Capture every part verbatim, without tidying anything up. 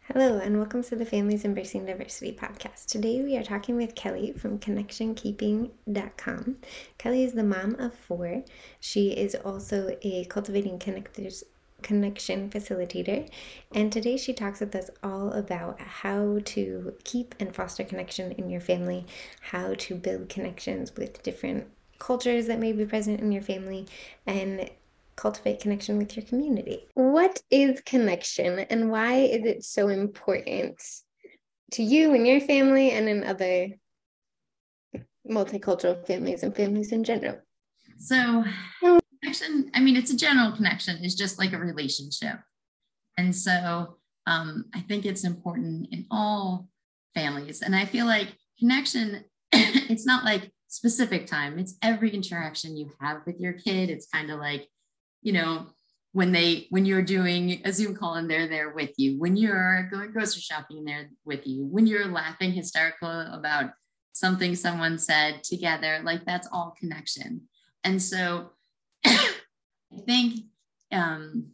Hello, and welcome to the Families Embracing Diversity podcast. Today we are talking with Kelly from connection keeping dot com. Kelly is the mom of four. She is also a cultivating connectors connection facilitator, and today she talks with us all about how to keep and foster connection in your family, how to build connections with different cultures that may be present in your family, and cultivate connection with your community. What is connection and why is it so important to you and your family and in other multicultural families and families in general? So connection, I mean, it's a general connection. It's just like a relationship. And so um, I think it's important in all families. And I feel like connection, it's not like specific time. It's every interaction you have with your kid. It's kind of like, you know, when they, when you're doing a Zoom call and they're there with you, when you're going grocery shopping and they're with you, when you're laughing hysterical about something someone said together, like that's all connection. And so I think um,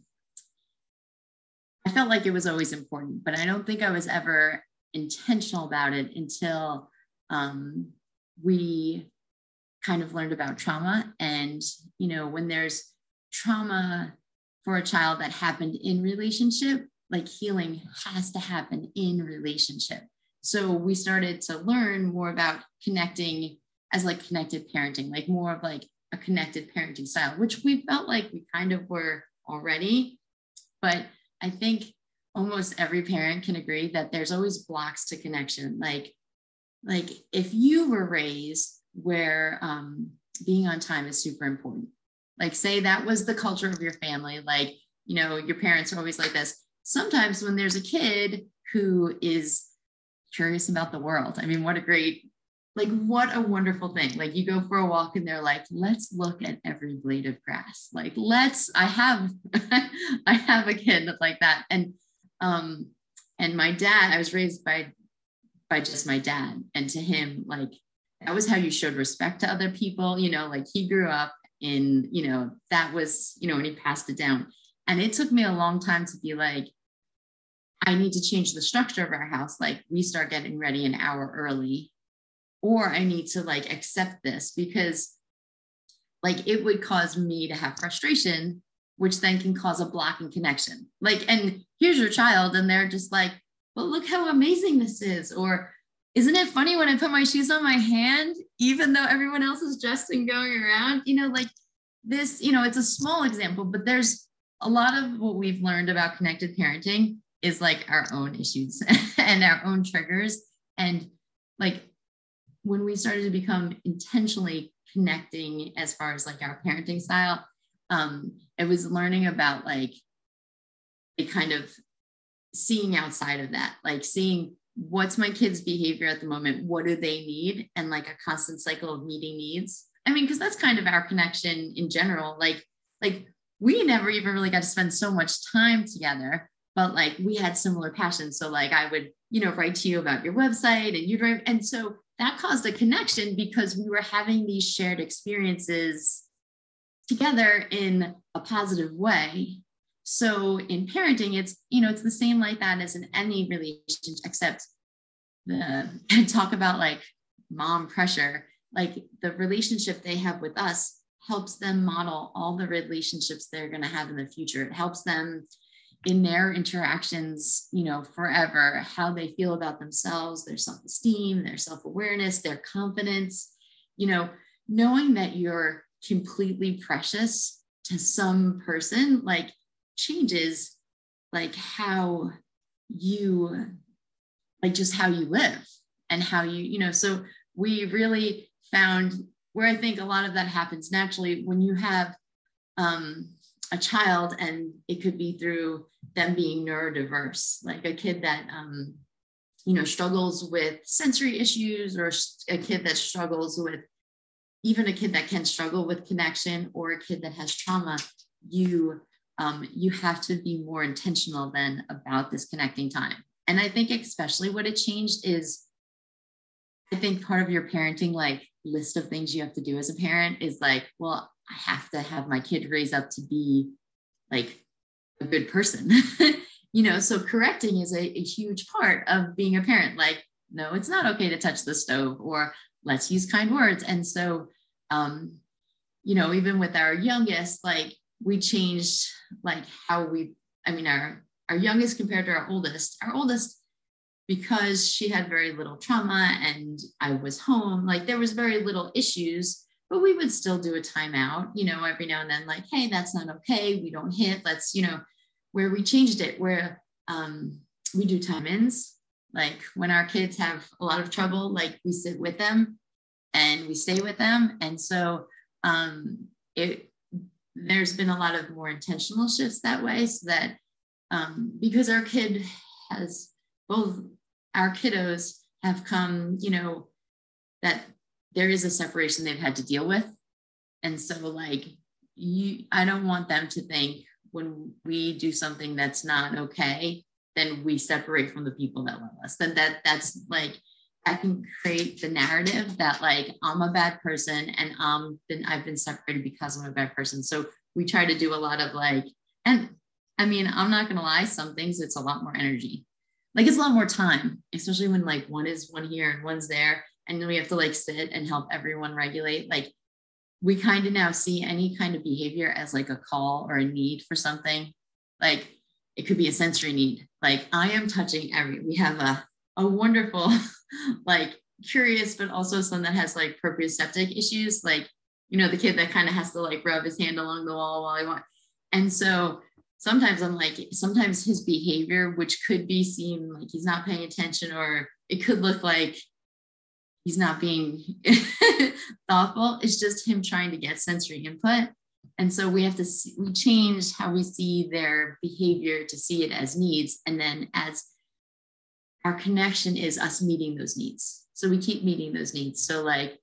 I felt like it was always important, but I don't think I was ever intentional about it until um, we kind of learned about trauma. And, you know, when there's trauma for a child that happened in relationship, like healing has to happen in relationship. So we started to learn more about connecting as like connected parenting, like more of like a connected parenting style, which we felt like we kind of were already. But I think almost every parent can agree that there's always blocks to connection. Like, like if you were raised where um, being on time is super important, like say that was the culture of your family, like, you know, your parents are always like this. Sometimes when there's a kid who is curious about the world, I mean, what a great, like, what a wonderful thing. Like you go for a walk and they're like, let's look at every blade of grass. Like, let's, I have, I have a kid like that. And, um, and my dad, I was raised by, by just my dad. And to him, like, that was how you showed respect to other people. You know, like he grew up in, you know, that was, you know, and he passed it down. And it took me a long time to be like, I need to change the structure of our house. Like we start getting ready an hour early, or I need to like accept this because like it would cause me to have frustration, which then can cause a block in connection. Like, and here's your child and they're just like, well, look how amazing this is. Or isn't it funny when I put my shoes on my hand, even though everyone else is dressed and going around, you know, like this, you know, it's a small example, but there's a lot of what we've learned about connected parenting is like our own issues and our own triggers. And like when we started to become intentionally connecting as far as like our parenting style, um, it was learning about like a kind of seeing outside of that, like seeing what's my kid's behavior at the moment, what do they need, and like a constant cycle of meeting needs. I mean, because that's kind of our connection in general. Like, like we never even really got to spend so much time together, but like we had similar passions. So like I would, you know, write to you about your website and you'd write, and so that caused a connection because we were having these shared experiences together in a positive way. So in parenting, it's, you know, it's the same like that as in any relationship, except the talk about like mom pressure, like the relationship they have with us helps them model all the relationships they're going to have in the future. It helps them in their interactions, you know, forever, how they feel about themselves, their self-esteem, their self-awareness, their confidence, you know, knowing that you're completely precious to some person, like changes like how you like just how you live and how you you know so we really found where I think a lot of that happens naturally when you have um a child, and it could be through them being neurodiverse, like a kid that um you know struggles with sensory issues, or a kid that struggles with even a kid that can struggle with connection, or a kid that has trauma. you Um, you have to be more intentional then about this connecting time. And I think especially what it changed is, I think part of your parenting like list of things you have to do as a parent is like, well, I have to have my kid raise up to be like a good person. you know, so correcting is a, a huge part of being a parent. Like, no, it's not okay to touch the stove, or let's use kind words. And so, um, you know, even with our youngest, like we changed like how we, I mean, our, our youngest compared to our oldest, our oldest, because she had very little trauma and I was home, like there was very little issues, but we would still do a timeout, you know, every now and then, like, hey, that's not okay. We don't hit, let's, you know, where we changed it, where um, we do time ins, like when our kids have a lot of trouble, like we sit with them and we stay with them. And so um, it, there's been a lot of more intentional shifts that way, so that um, because our kid has, both our kiddos have come, you know, that there is a separation they've had to deal with. And so like, you, I don't want them to think when we do something that's not okay, then we separate from the people that love us. Then that that's like, that can create the narrative that like, I'm a bad person and um, then I've been separated because I'm a bad person. So we try to do a lot of like, and I mean, I'm not going to lie, some things it's a lot more energy. Like it's a lot more time, especially when like one is one here and one's there. And then we have to like sit and help everyone regulate. Like we kind of now see any kind of behavior as like a call or a need for something. Like it could be a sensory need. Like I am touching every, we have a, a wonderful, like curious, but also son that has like proprioceptive issues. Like, you know, the kid that kind of has to like rub his hand along the wall while I want. And so sometimes I'm like, sometimes his behavior, which could be seen like he's not paying attention, or it could look like he's not being thoughtful. It's just him trying to get sensory input. And so we have to, see, we change how we see their behavior to see it as needs. And then as our connection is us meeting those needs. So we keep meeting those needs. So like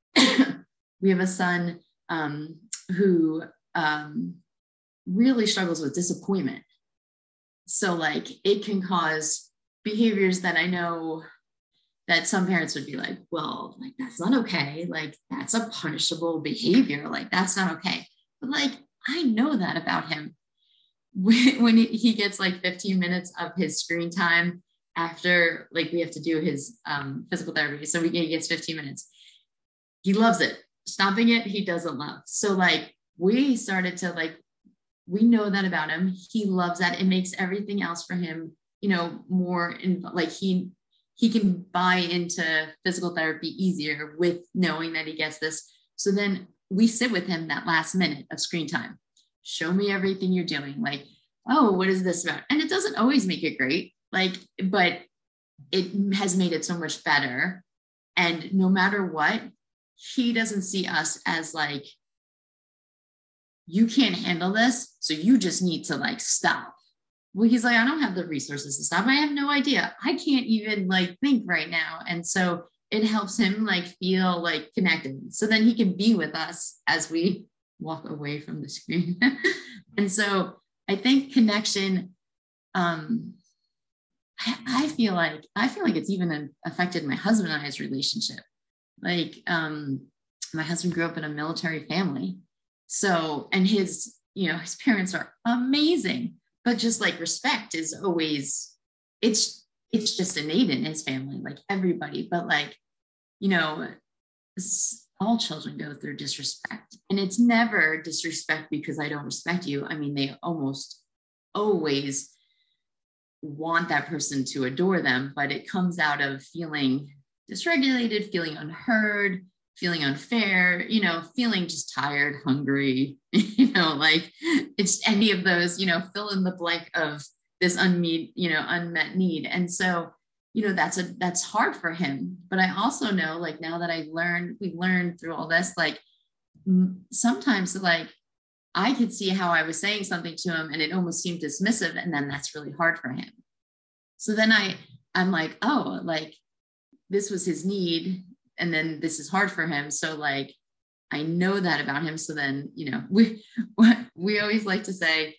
we have a son um, who um, really struggles with disappointment. So like it can cause behaviors that I know that some parents would be like, well, like that's not okay. Like that's a punishable behavior. Like that's not okay. But like, I know that about him. When, when he gets like fifteen minutes of his screen time after, like we have to do his um, physical therapy. So we, he gets fifteen minutes. He loves it. Stopping it, he doesn't love. So like we started to like, we know that about him. He loves that. It makes everything else for him, you know, more in, like he, he can buy into physical therapy easier with knowing that he gets this. So then we sit with him that last minute of screen time. Show me everything you're doing. Like, oh, what is this about? And it doesn't always make it great, like, but it has made it so much better. And no matter what, he doesn't see us as like, you can't handle this, so you just need to like stop. Well, he's like, I don't have the resources to stop. I have no idea. I can't even like think right now. And so it helps him like feel like connected. So then he can be with us as we walk away from the screen. And so I think connection, um, I, I feel like, I feel like it's even affected my husband and I's relationship. Like um, my husband grew up in a military family. So, and his, you know, his parents are amazing, but just like respect is always, it's, it's just innate in his family, like everybody, but like, you know, all children go through disrespect, and it's never disrespect because I don't respect you. I mean, they almost always want that person to adore them, but it comes out of feeling dysregulated, feeling unheard, feeling unfair, you know, feeling just tired, hungry, you know, like it's any of those, you know, fill in the blank of this unmet, you know, unmet need. And so, you know, that's a, that's hard for him. But I also know, like, now that I learned, we learned through all this, like sometimes like I could see how I was saying something to him and it almost seemed dismissive. And then that's really hard for him. So then I, I'm like, oh, like this was his need. And then this is hard for him. So like, I know that about him. So then, you know, we, we always like to say,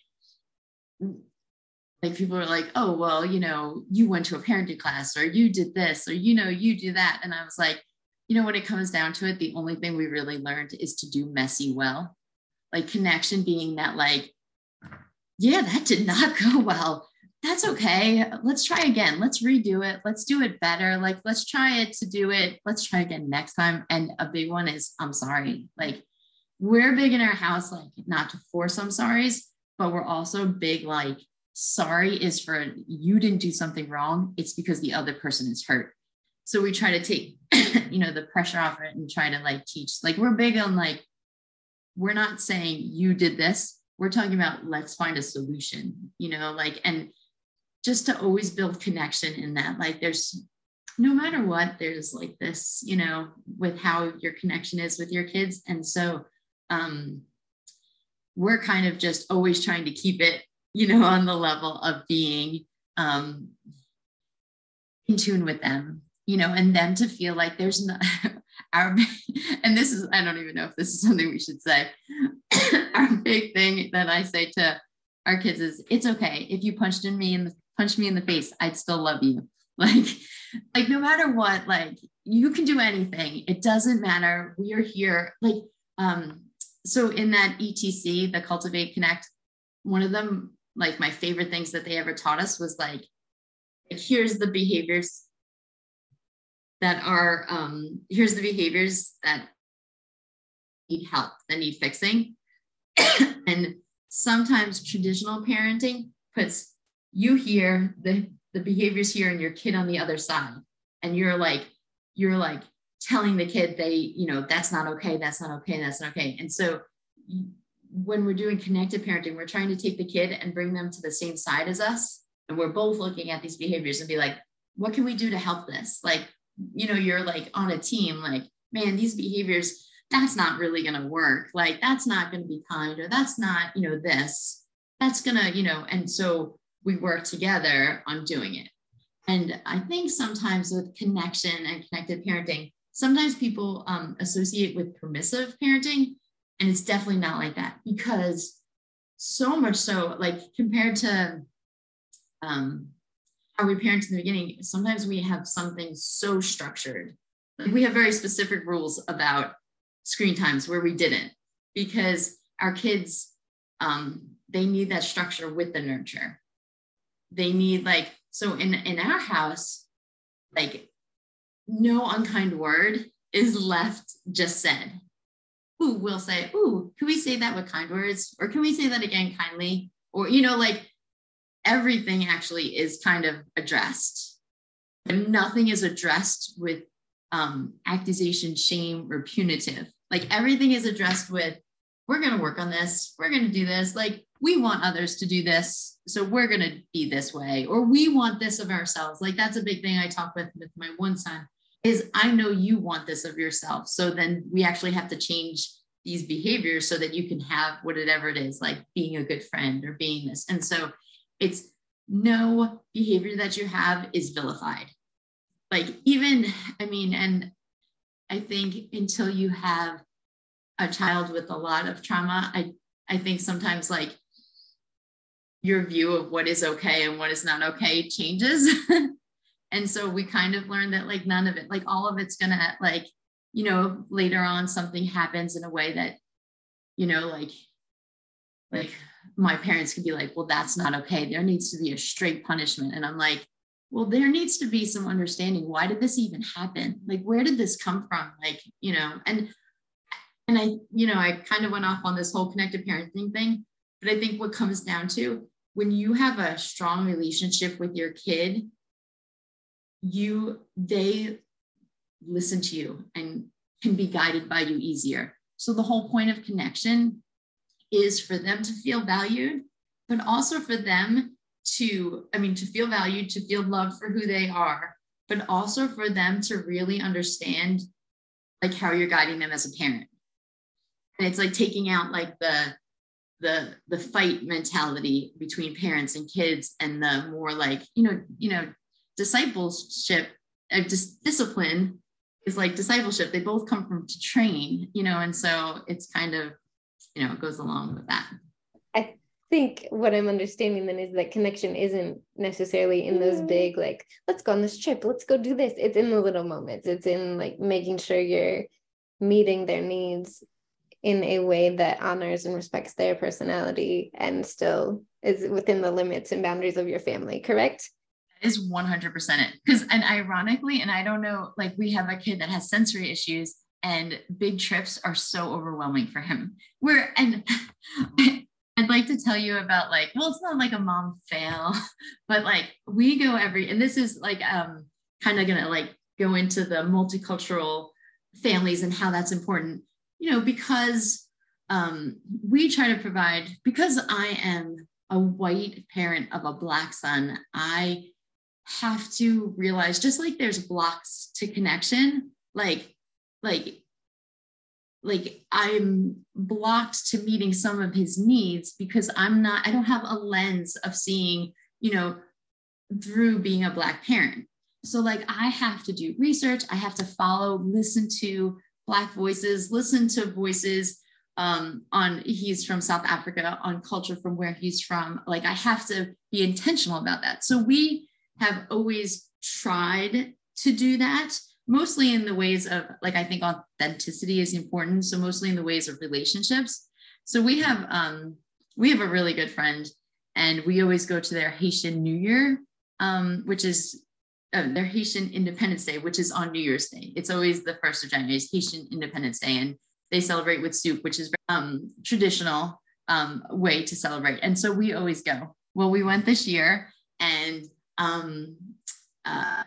like, people are like, oh, well, you know, you went to a parenting class, or you did this, or, you know, you do that. And I was like, you know, when it comes down to it, the only thing we really learned is to do messy well. Like connection being that, like, yeah, that did not go well, that's okay. Let's try again. Let's redo it. Let's do it better. Like, let's try it to do it. Let's try again next time. And a big one is, I'm sorry. Like, we're big in our house, like not to force I'm sorries, but we're also big, like, sorry is for you didn't do something wrong. It's because the other person is hurt. So we try to take, you know, the pressure off it and try to like teach, like, we're big on like, we're not saying you did this. We're talking about, let's find a solution, you know, like, and just to always build connection in that, like, there's no matter what, there's like this, you know, with how your connection is with your kids. And so um, we're kind of just always trying to keep it, you know, on the level of being um, in tune with them, you know, and them to feel like there's not our, and this is, I don't even know if this is something we should say. Our big thing that I say to our kids is, it's okay. If you punched in me in the punch me in the face, I'd still love you. Like, like no matter what, like you can do anything. It doesn't matter. We are here. Like, um, so in that E T C, the Cultivate Connect, one of them, like my favorite things that they ever taught us was like, here's the behaviors that are, um, here's the behaviors that need help, that need fixing. And sometimes traditional parenting puts you here, the, the behaviors here, and your kid on the other side. And you're like, you're like telling the kid they, you know, that's not okay, that's not okay, that's not okay. And so when we're doing connected parenting, we're trying to take the kid and bring them to the same side as us. And we're both looking at these behaviors and be like, what can we do to help this? Like, you know, you're like on a team, like, man, these behaviors, that's not really going to work. Like, that's not going to be kind, or that's not, you know, this, that's going to, you know, and so we work together on doing it. And I think sometimes with connection and connected parenting, sometimes people um, associate with permissive parenting, and it's definitely not like that, because so much so, like compared to um, how we parent in the beginning, sometimes we have something so structured. Like we have very specific rules about screen times where we didn't, because our kids, um, they need that structure with the nurture. They need like, so in, in our house, like no unkind word is left just said. Ooh, we'll say, ooh, can we say that with kind words? Or can we say that again kindly? Or, you know, like everything actually is kind of addressed. And nothing is addressed with um, accusation, shame, or punitive. Like everything is addressed with, we're going to work on this. We're going to do this. Like we want others to do this, so we're going to be this way, or we want this of ourselves. Like that's a big thing I talk with with my one son is I know you want this of yourself. So then we actually have to change these behaviors so that you can have whatever it is, like being a good friend or being this. And so it's no behavior that you have is vilified. Like even, I mean, and I think until you have a child with a lot of trauma, I, I think sometimes like your view of what is okay and what is not okay changes. And so we kind of learned that like none of it, like all of it's gonna like, you know, later on something happens in a way that, you know, like, like my parents could be like, well, that's not okay. There needs to be a straight punishment. And I'm like, well, there needs to be some understanding. Why did this even happen? Like, where did this come from? Like, you know, and, and I, you know, I kind of went off on this whole connected parenting thing, but I think what comes down to when you have a strong relationship with your kid, you, they listen to you and can be guided by you easier. So the whole point of connection is for them to feel valued, but also for them to, I mean, to feel valued, to feel loved for who they are, but also for them to really understand like how you're guiding them as a parent. And it's like taking out like the, the, the fight mentality between parents and kids, and the more like, you know, you know, discipleship, uh, dis- discipline is like discipleship. They both come from to train, you know, and so it's kind of, you know, it goes along with that. I think what I'm understanding then is that connection isn't necessarily in those big, like, let's go on this trip, let's go do this. It's in the little moments. It's in like making sure you're meeting their needs in a way that honors and respects their personality and still is within the limits and boundaries of your family, correct? Is one hundred percent it. Because, and ironically, and I don't know, like we have a kid that has sensory issues and big trips are so overwhelming for him. Where, and I'd like to tell you about like, well, it's not like a mom fail, but like we go every, and this is like, um, kind of gonna like go into the multicultural families and how that's important, you know, because um, we try to provide, because I am a white parent of a Black son, I have to realize, just like there's blocks to connection, like, like, like I'm blocked to meeting some of his needs because I'm not, I don't have a lens of seeing, you know, through being a Black parent. So like, I have to do research. I have to follow, listen to Black voices, listen to voices um, on, he's from South Africa, on culture from where he's from. Like, I have to be intentional about that. So we have always tried to do that, mostly in the ways of, like, I think authenticity is important. So mostly in the ways of relationships. So we have, um, we have a really good friend, and we always go to their Haitian New Year, um, which is uh, their Haitian Independence Day, which is on New Year's Day. It's always the first of January, is Haitian Independence Day. And they celebrate with soup, which is um, traditional um, way to celebrate. And so we always go. Well, we went this year, and um, uh,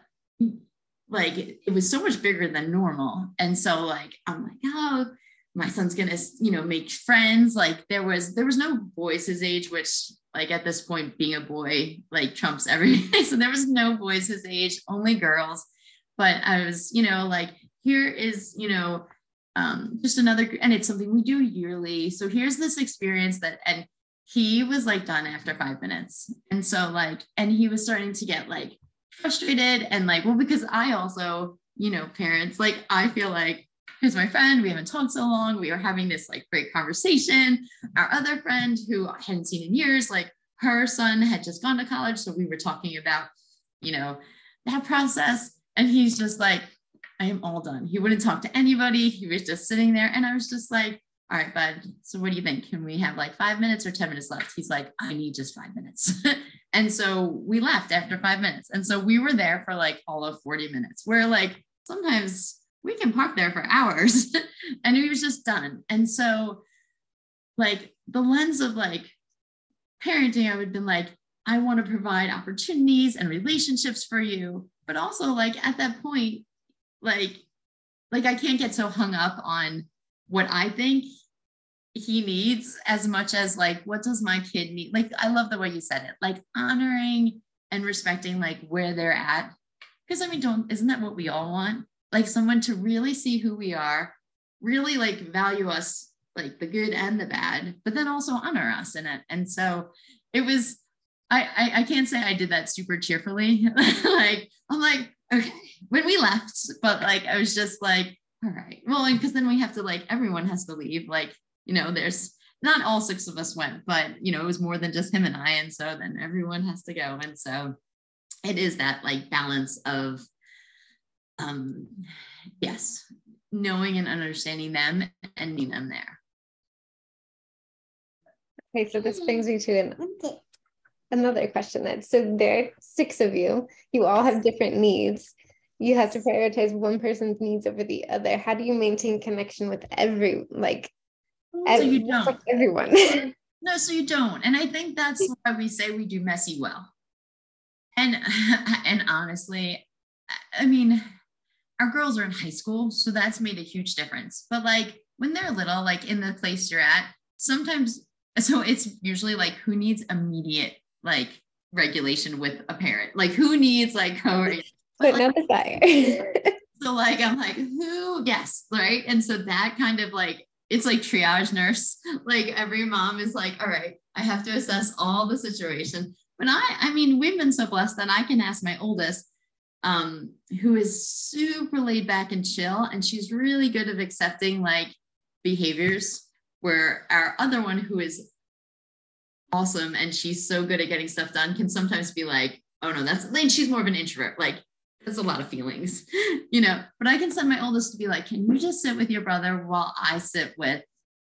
like it was so much bigger than normal. And so like, I'm like, oh, my son's gonna, you know, make friends. Like there was, there was no boys his age, which like at this point being a boy, like trumps everything. So there was no boys his age, only girls. But I was, you know, like, here is, you know, um, just another, and it's something we do yearly. So here's this experience that, and he was like done after five minutes. And so like, and he was starting to get like frustrated and like, well, because I also, you know, parents, like, I feel like, here's my friend, we haven't talked so long. We were having this like great conversation. Our other friend who I hadn't seen in years, like her son had just gone to college. So we were talking about, you know, that process. And he's just like, I am all done. He wouldn't talk to anybody. He was just sitting there. And I was just like, all right, bud, so what do you think? Can we have like five minutes or ten minutes left? He's like, I need just five minutes. And so we left after five minutes. And so we were there for like all of forty minutes. Where like, sometimes we can park there for hours. And he was just done. And so like the lens of like parenting, I would have been like, I want to provide opportunities and relationships for you. But also like at that point, like, like I can't get so hung up on what I think he needs as much as like, what does my kid need? Like, I love the way you said it, like honoring and respecting like where they're at. Because I mean, don't, isn't that what we all want? Like someone to really see who we are, really like value us, like the good and the bad, but then also honor us in it. And so it was, I, I, I can't say I did that super cheerfully. Like, I'm like, okay, when we left, but like, I was just like, all right, well, because then we have to like, everyone has to leave. Like, you know, there's not all six of us went, but you know, it was more than just him and I. And so then everyone has to go. And so it is that like balance of, um, yes, knowing and understanding them and meeting them there. Okay, so this brings me to an, another question then. So there are six of you. You all have different needs. You have to prioritize one person's needs over the other. How do you maintain connection with every, like, so every, you don't. like everyone? No, so you don't. And I think that's why we say we do messy well. And, and honestly, I mean, our girls are in high school, so that's made a huge difference. But like when they're little, like in the place you're at, sometimes, so it's usually like who needs immediate like regulation with a parent, like who needs like co- but not the fire. So like I'm like, who? Yes, right. And so that kind of like, it's like triage nurse. Like every mom is like, all right, I have to assess all the situation. But I, I mean, we've been so blessed that I can ask my oldest, um, who is super laid back and chill, and she's really good at accepting like behaviors, where our other one, who is awesome and she's so good at getting stuff done, can sometimes be like, oh no, that's, and she's more of an introvert, like that's a lot of feelings, you know. But I can send my oldest to be like, can you just sit with your brother while I sit with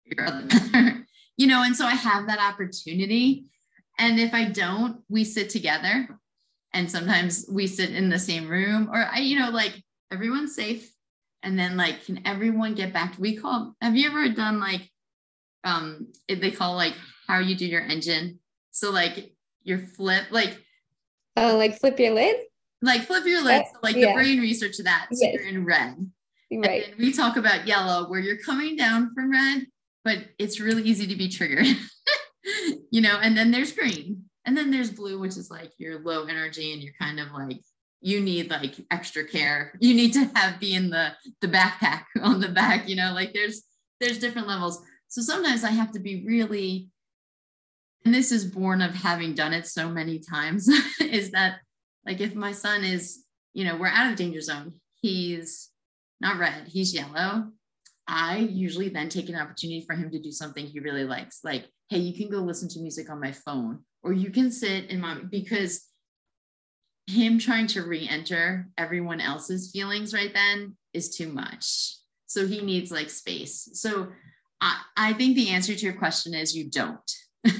your other brother, you know, and so I have that opportunity. And if I don't, we sit together, and sometimes we sit in the same room, or I, you know, like everyone's safe. And then like, can everyone get back to, we call, have you ever done like, um, they call like how you do your engine. So like your flip, like, oh, like flip your lid? Like flip your lid. So like yeah. the brain research of that. So yes. you're in red. Right. And then we talk about yellow, where you're coming down from red, but it's really easy to be triggered, you know, and then there's green, and then there's blue, which is like you're low energy and you're kind of like, you need like extra care. You need to have be in the, the backpack on the back, you know, like there's, there's different levels. So sometimes I have to be really, and this is born of having done it so many times, is that like, if my son is, you know, we're out of danger zone, he's not red, he's yellow, I usually then take an opportunity for him to do something he really likes. Like, hey, you can go listen to music on my phone, or you can sit in my, because him trying to re-enter everyone else's feelings right then is too much. So he needs like space. So I, I think the answer to your question is you don't.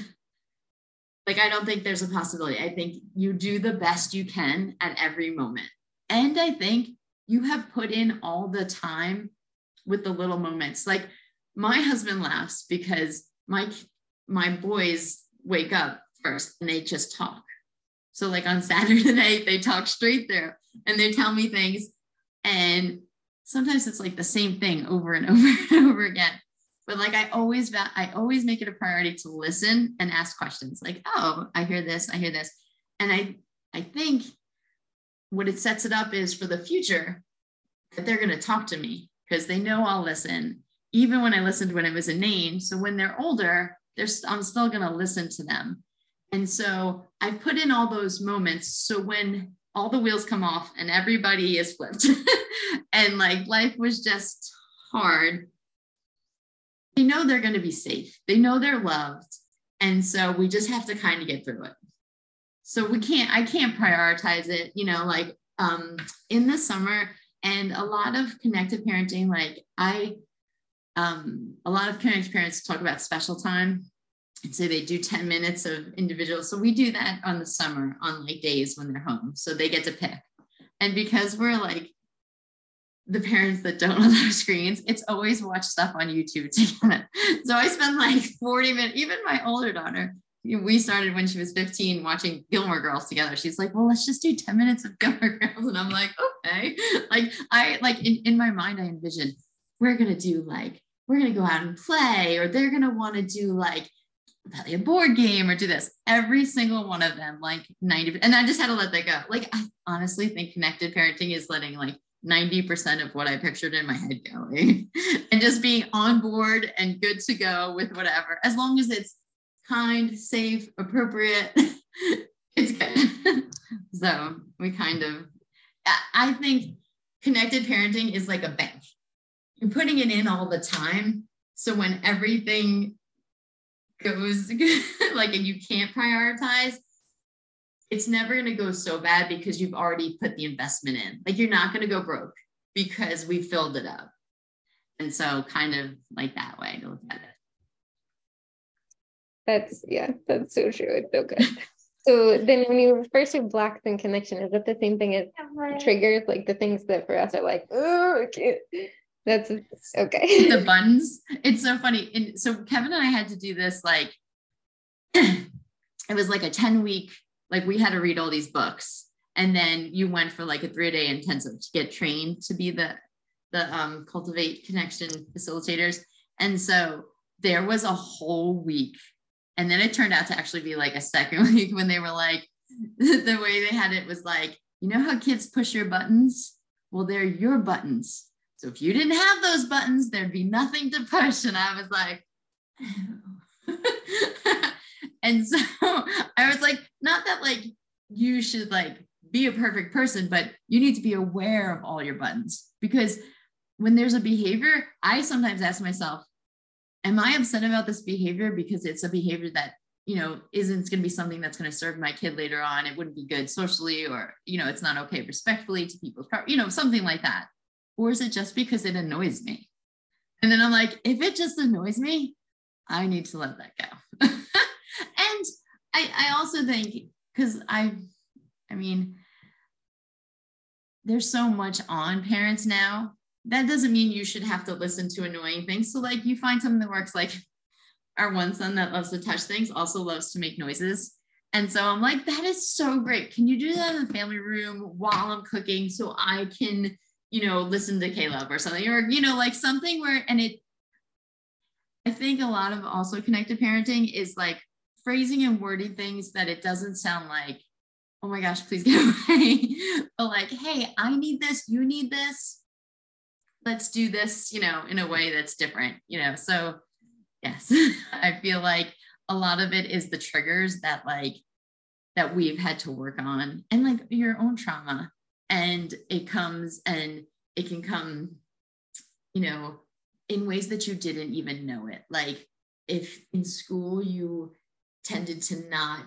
Like, I don't think there's a possibility. I think you do the best you can at every moment. And I think you have put in all the time with the little moments. Like my husband laughs because my, my boys wake up first and they just talk. So like on Saturday night, they talk straight through and they tell me things. And sometimes it's like the same thing over and over and over again. But like, I always, I always make it a priority to listen and ask questions like, oh, I hear this, I hear this. And I, I think what it sets it up is for the future that they're going to talk to me because they know I'll listen, even when I listened when it was inane. So when they're older, they're, I'm still going to listen to them. And so I put in all those moments. So when all the wheels come off and everybody is flipped and like life was just hard, they know they're going to be safe. They know they're loved. And so we just have to kind of get through it. So we can't, I can't prioritize it, you know, like um, in the summer, and a lot of connected parenting, like I, um, a lot of connected parents talk about special time and say they do ten minutes of individual. So we do that on the summer on like days when they're home. So they get to pick. And because we're like, the parents that don't allow screens, it's always watch stuff on YouTube together. So I spend like forty minutes, even my older daughter, we started when she was fifteen watching Gilmore Girls together. She's like, well, let's just do ten minutes of Gilmore Girls. And I'm like, okay. Like I, like in, in my mind, I envision we're going to do like, we're going to go out and play, or they're going to want to do like play a board game or do this. Every single one of them, like ninety, and I just had to let that go. Like, I honestly think connected parenting is letting like ninety percent of what I pictured in my head going and just being on board and good to go with whatever, as long as it's kind, safe, appropriate, it's good. So we kind of, I think connected parenting is like a bank. You're putting it in all the time. So when everything goes like, and you can't prioritize, it's never going to go so bad because you've already put the investment in. Like you're not going to go broke because we filled it up. And so kind of like that way to look at it. That's, yeah, that's so true. It's so good. So then when you refer to blocks and connection, is that the same thing as triggers? Like the things that for us are like, oh, okay. That's okay. The buttons. It's so funny. And so Kevin and I had to do this, like, it was like a ten week, like we had to read all these books. And then you went for like a three day intensive to get trained to be the, the um, Cultivate Connection facilitators. And so there was a whole week. And then it turned out to actually be like a second week when they were like, the way they had it was like, you know how kids push your buttons? Well, they're your buttons. So if you didn't have those buttons, there'd be nothing to push. And I was like, oh. And so I was like, not that like you should like be a perfect person, but you need to be aware of all your buttons, because when there's a behavior, I sometimes ask myself, am I upset about this behavior because it's a behavior that, you know, isn't going to be something that's going to serve my kid later on? It wouldn't be good socially, or, you know, it's not okay respectfully to people's, you know, something like that. Or is it just because it annoys me? And then I'm like, if it just annoys me, I need to let that go. And I, I also think, because I, I mean, there's so much on parents now. That doesn't mean you should have to listen to annoying things. So like you find something that works. Like our one son that loves to touch things also loves to make noises. And so I'm like, that is so great. Can you do that in the family room while I'm cooking so I can, you know, listen to Caleb or something, or, you know, like something where, and it, I think a lot of also connected parenting is like phrasing and wording things that it doesn't sound like, oh my gosh, please get away. But like, hey, I need this, you need this. Let's do this, you know, in a way that's different, you know? So yes, I feel like a lot of it is the triggers that like, that we've had to work on, and like your own trauma. And it comes and it can come, you know, in ways that you didn't even know it. Like if in school you tended to not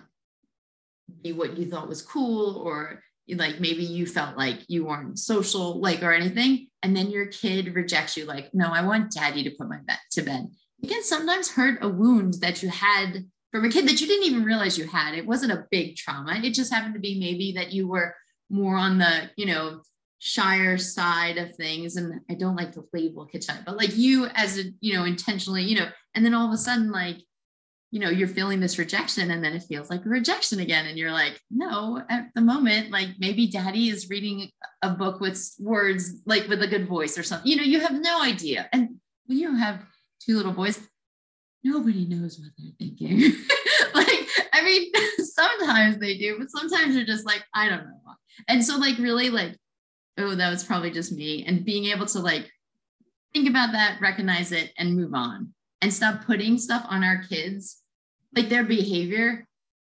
be what you thought was cool, or like maybe you felt like you weren't social, like, or anything, and then your kid rejects you, like, no, I want daddy to put my bed to bed. You can sometimes hurt a wound that you had from a kid that you didn't even realize you had. It wasn't a big trauma. It just happened to be maybe that you were more on the, you know, shyer side of things. And I don't like to label kid shy, but like you as a, you know, intentionally, you know, and then all of a sudden, like, you know, you're feeling this rejection, and then it feels like a rejection again. And you're like, no, at the moment, like maybe daddy is reading a book with words, like with a good voice or something, you know, you have no idea. And when you have two little boys, nobody knows what they're thinking. Like, I mean, sometimes they do, but sometimes you're just like, I don't know. And so like, really like, oh, that was probably just me. And being able to like, think about that, recognize it, and move on, and stop putting stuff on our kids, like their behavior.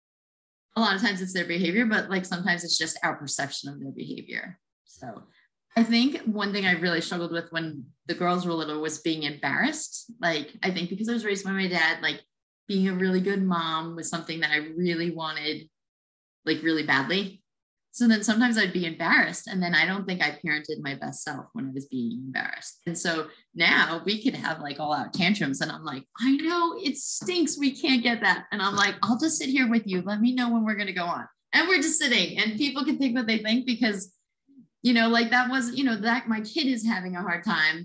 A lot of times it's their behavior, but like sometimes it's just our perception of their behavior. So I think one thing I really struggled with when the girls were little was being embarrassed. Like, I think because I was raised by my dad, like being a really good mom was something that I really wanted, like really badly. So then sometimes I'd be embarrassed, and then I don't think I parented my best self when I was being embarrassed. And so now we could have like all out tantrums, and I'm like, I know it stinks, we can't get that. And I'm like, I'll just sit here with you. Let me know when we're going to go on. And we're just sitting, and people can think what they think, because, you know, like that was, you know, that my kid is having a hard time.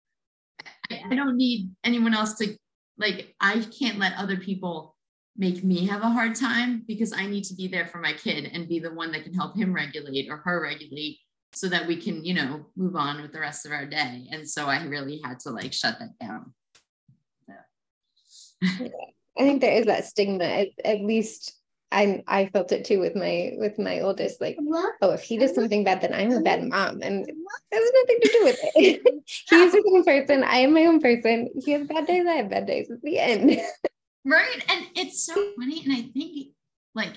I, I don't need anyone else to, like, I can't let other people make me have a hard time, because I need to be there for my kid and be the one that can help him regulate or her regulate, so that we can, you know, move on with the rest of our day. And so I really had to like shut that down. So. Yeah. I think there is that stigma, at, at least I I felt it too with my with my oldest, like, oh, if he does something bad, then I'm a bad mom, and it has nothing to do with it. He's his own person, I am my own person. He has bad days, I have bad days. At the end. Right. And it's so funny. And I think like,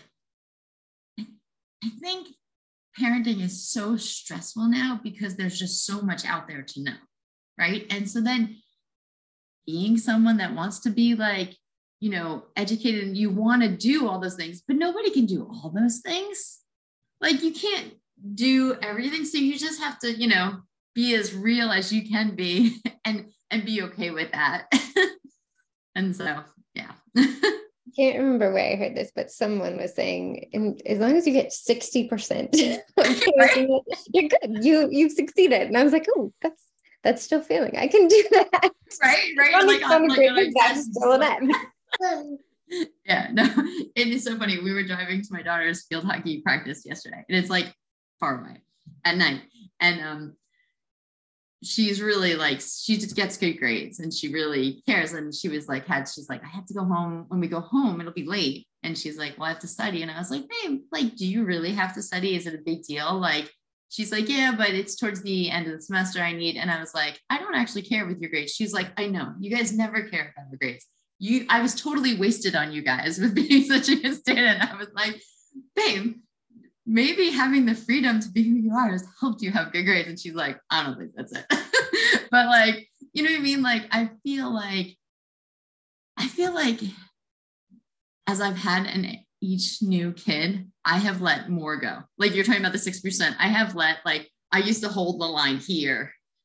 I think parenting is so stressful now because there's just so much out there to know. Right. And so then being someone that wants to be like, you know, educated, and you want to do all those things, but nobody can do all those things. Like you can't do everything. So you just have to, you know, be as real as you can be, and, and be okay with that. And so, yeah. I can't remember where I heard this, but someone was saying, and as long as you get sixty percent, right? You're good. You, you've succeeded. And I was like, oh, that's, that's still failing. I can do that. Right. Right. Like, I'm like, like that's still an Yeah, no, it is so funny. We were driving to my daughter's field hockey practice yesterday, and it's like far away at night. And um, she's really like, she just gets good grades and she really cares. And she was like, had, she's like, I have to go home. When we go home, it'll be late. And she's like, well, I have to study. And I was like, babe, like, do you really have to study? Is it a big deal? Like, she's like, yeah, but it's towards the end of the semester I need. And I was like, I don't actually care with your grades. She's like, I know, you guys never care about the grades. You, I was totally wasted on you guys with being such a good student. I was like, babe, maybe having the freedom to be who you are has helped you have good grades. And she's like, I don't think that's it. But like, you know what I mean? Like, I feel like, I feel like as I've had an each new kid, I have let more go. Like you're talking about the six percent. I have let, like, I used to hold the line here.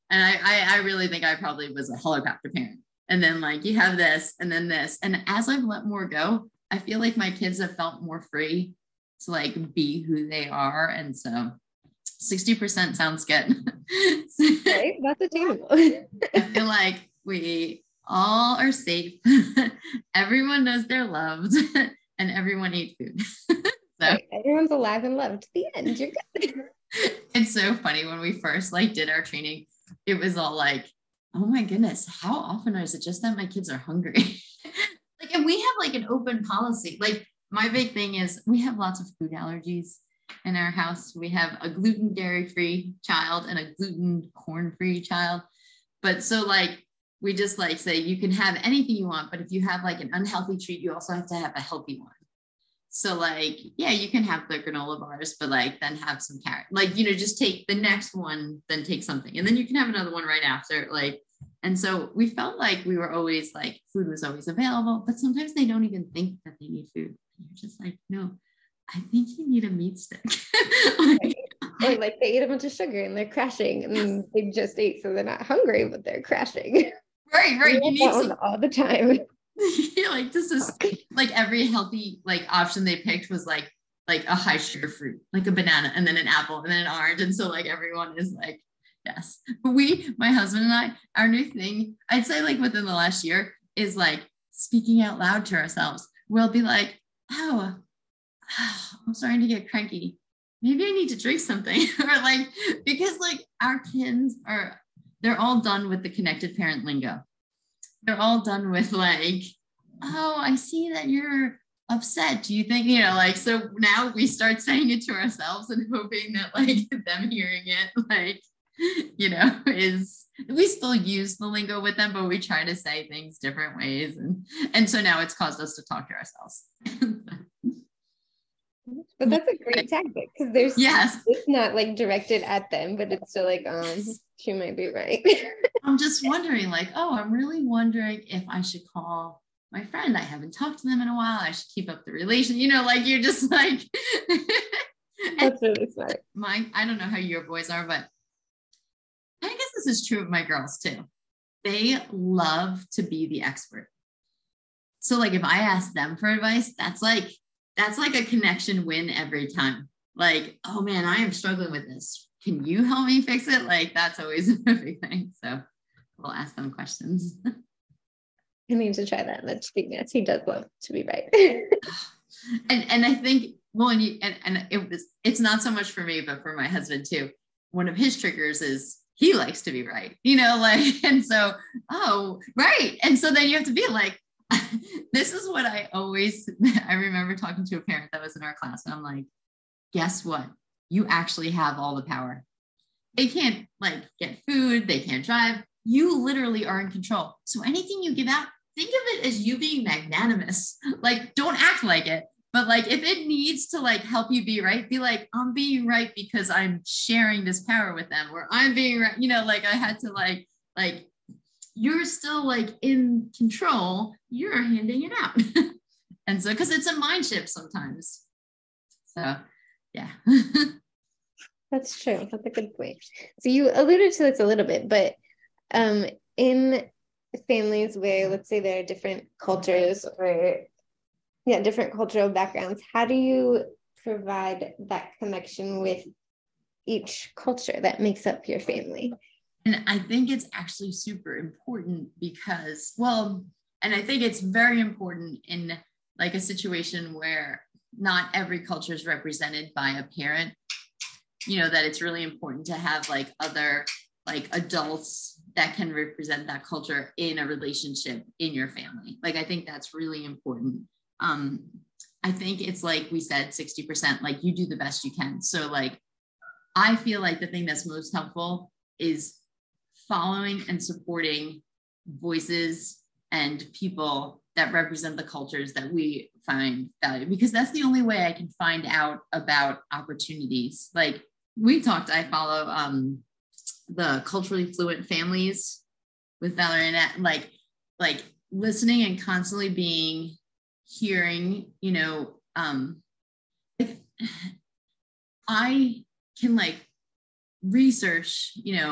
And I, I, I really think I probably was a helicopter parent. And then like, you have this and then this. And as I've let more go, I feel like my kids have felt more free to like be who they are. And so sixty percent sounds good. Right? That's attainable. I feel like we all are safe. Everyone knows they're loved and everyone eats food. So right. Everyone's alive and loved. The end. You're good. It's so funny when we first like did our training, it was all like, oh my goodness, how often is it just that my kids are hungry? Like, and we have like an open policy. Like my big thing is we have lots of food allergies in our house. We have a gluten dairy free child and a gluten corn free child. But so like, we just like say you can have anything you want, but if you have like an unhealthy treat, you also have to have a healthy one. So like, yeah, you can have the granola bars, but like then have some carrot, like, you know, just take the next one, then take something. And then you can have another one right after. Like, and so we felt like we were always like, food was always available, but sometimes they don't even think that they need food. And you're just like, no, I think you need a meat stick. Like, or like they eat a bunch of sugar and they're crashing and they just ate, so they're not hungry, but they're crashing. Right, right. You need some all the time. You're like, this is like every healthy like option they picked was like like a high sugar fruit, like a banana and then an apple and then an orange. And so like everyone is like, yes. But we, my husband and I, our new thing, I'd say like within the last year is like speaking out loud to ourselves. We'll be like, oh, I'm starting to get cranky. Maybe I need to drink something. Or like, because like our kids are, they're all done with the connected parent lingo. They're all done with like, oh, I see that you're upset. Do you think, you know, like, so now we start saying it to ourselves and hoping that like them hearing it, like, you know, is, we still use the lingo with them, but we try to say things different ways. And, and so now it's caused us to talk to ourselves. But that's a great tactic because there's, yes, it's not like directed at them, but it's still like, um, she might be right. I'm just wondering like, oh, I'm really wondering if I should call my friend. I haven't talked to them in a while. I should keep up the relation, you know, like you're just like, that's really smart. My, I don't know how your boys are, but I guess this is true of my girls too. They love to be the expert. So like, if I ask them for advice, that's like, that's like a connection win every time. Like, oh man, I am struggling with this. Can you help me fix it? Like, that's always a big thing. So we'll ask them questions. I need to try that. That's yes, he does love to be right. and and I think, well, and, you, and, and it was, it's not so much for me, but for my husband too. One of his triggers is he likes to be right, you know, like, and so, oh, right. And so then you have to be like, this is what I always, I remember talking to a parent that was in our class and I'm like, guess what? You actually have all the power. They can't like get food. They can't drive. You literally are in control. So anything you give out, think of it as you being magnanimous. Like, don't act like it, but like, if it needs to like help you be right, be like, I'm being right because I'm sharing this power with them, or I'm being right. You know, like I had to like, like, you're still like in control, you're handing it out. And so, because it's a mind shift sometimes. So, yeah. That's true. That's a good point. So you alluded to this a little bit, but um, in families where, let's say, there are different cultures or, yeah, different cultural backgrounds, how do you provide that connection with each culture that makes up your family? And I think it's actually super important because, well, and I think it's very important in like a situation where not every culture is represented by a parent, you know, that it's really important to have like other like adults that can represent that culture in a relationship in your family. Like, I think that's really important. Um, I think it's like we said, sixty percent, like you do the best you can. So like, I feel like the thing that's most helpful is following and supporting voices and people that represent the cultures that we find valuable, because that's the only way I can find out about opportunities. Like we talked, I follow um, the Culturally Fluent Families with Valerie and like, like listening and constantly being, hearing, you know, um, like I can like research, you know,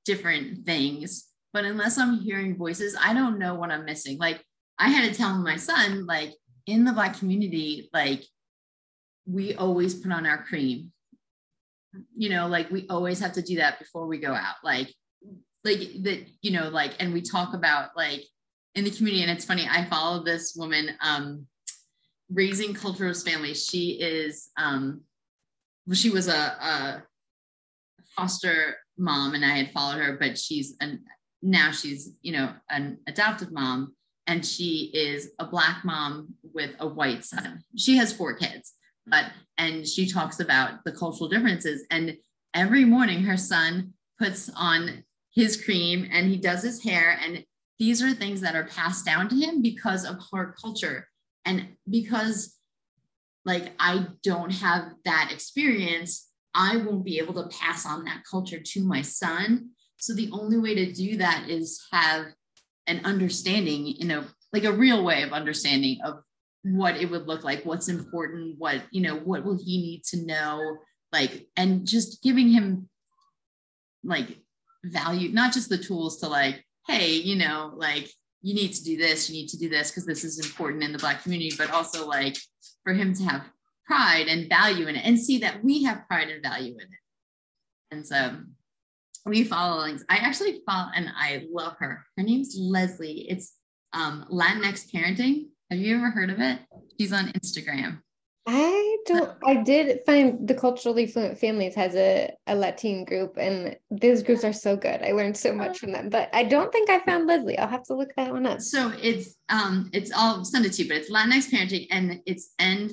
different things, but unless I'm hearing voices, I don't know what I'm missing. Like I had to tell my son, like in the Black community, like we always put on our cream, you know, like we always have to do that before we go out. Like, like that, you know, like, and we talk about like in the community, and it's funny, I follow this woman, um, Raising Culture's Family. She is, um, she was a, a foster mom, and I had followed her, but she's an, now she's, you know, an adoptive mom, and she is a Black mom with a white son. She has four kids, but, and she talks about the cultural differences. And every morning her son puts on his cream and he does his hair. And these are things that are passed down to him because of her culture. And because like, I don't have that experience, I won't be able to pass on that culture to my son. So the only way to do that is have an understanding, you know, like a real way of understanding of what it would look like, what's important, what, you know, what will he need to know, like, and just giving him like value, not just the tools to like, hey, you know, like you need to do this, you need to do this because this is important in the Black community, but also like for him to have pride and value in it and see that we have pride and value in it. And so we follow links. I actually follow, and I love her. Her name's Leslie. It's um, Latinx Parenting. Have you ever heard of it? She's on Instagram. I don't, I did find the Culturally Fluent Families has a, a Latin group, and those groups are so good. I learned so much from them, but I don't think I found Leslie. I'll have to look that one up. So it's, um, it's I'll send it to you, but it's Latinx Parenting, and it's End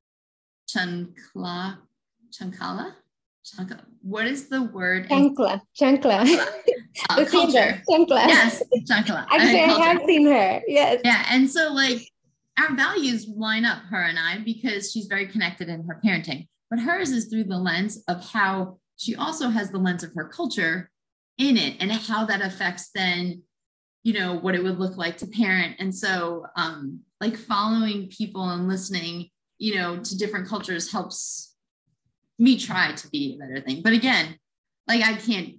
Chancla, Chancala? Chancla. What is the word? Chancla, Chancla. Uh, culture. Chancla. Yes, Chancla. Actually, I, mean, I have seen her. Yes. Yeah, and so like, our values line up, her and I, because she's very connected in her parenting, but hers is through the lens of how she also has the lens of her culture in it and how that affects then, you know, what it would look like to parent. And so um, like following people and listening, you know, to different cultures helps me try to be a better thing. But again, like I can't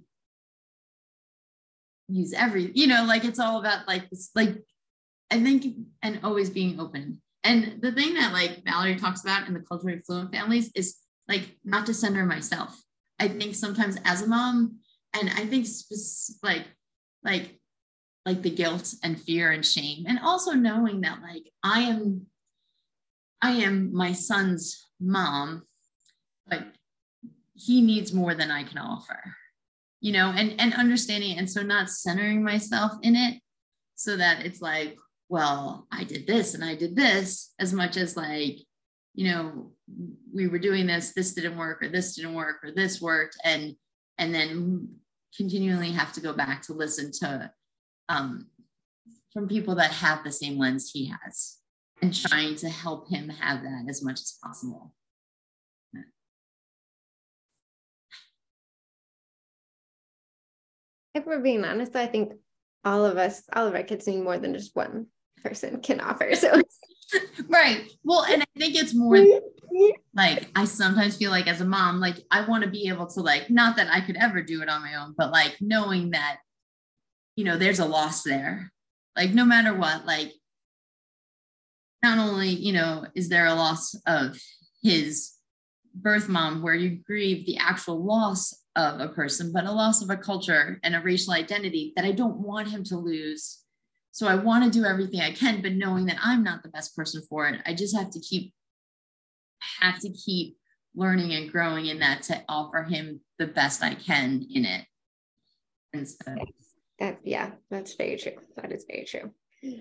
use every, you know, like it's all about like this, like, I think, and always being open. And the thing that like Valerie talks about in the Culturally Fluent Families is like not to center myself. I think sometimes as a mom, and I think sp- like, like, like the guilt and fear and shame, and also knowing that like I am, I am my son's mom, but he needs more than I can offer, you know, and, and understanding. And so not centering myself in it so that it's like, well, I did this and I did this, as much as like, you know, we were doing this, this didn't work, or this didn't work, or this worked. And, and then continually have to go back to listen to, um, from people that have the same lens he has and trying to help him have that as much as possible. If we're being honest, I think all of us, all of our kids need more than just one person can offer. So right. Well, and I think it's more like I sometimes feel like as a mom, like I want to be able to like, not that I could ever do it on my own, but like knowing that, you know, there's a loss there, like no matter what, like not only, you know, is there a loss of his birth mom where you grieve the actual loss of a person, but a loss of a culture and a racial identity that I don't want him to lose. So I want to do everything I can, but knowing that I'm not the best person for it, I just have to keep, have to keep learning and growing in that to offer him the best I can in it. And so, that, yeah, that's very true. That is very true.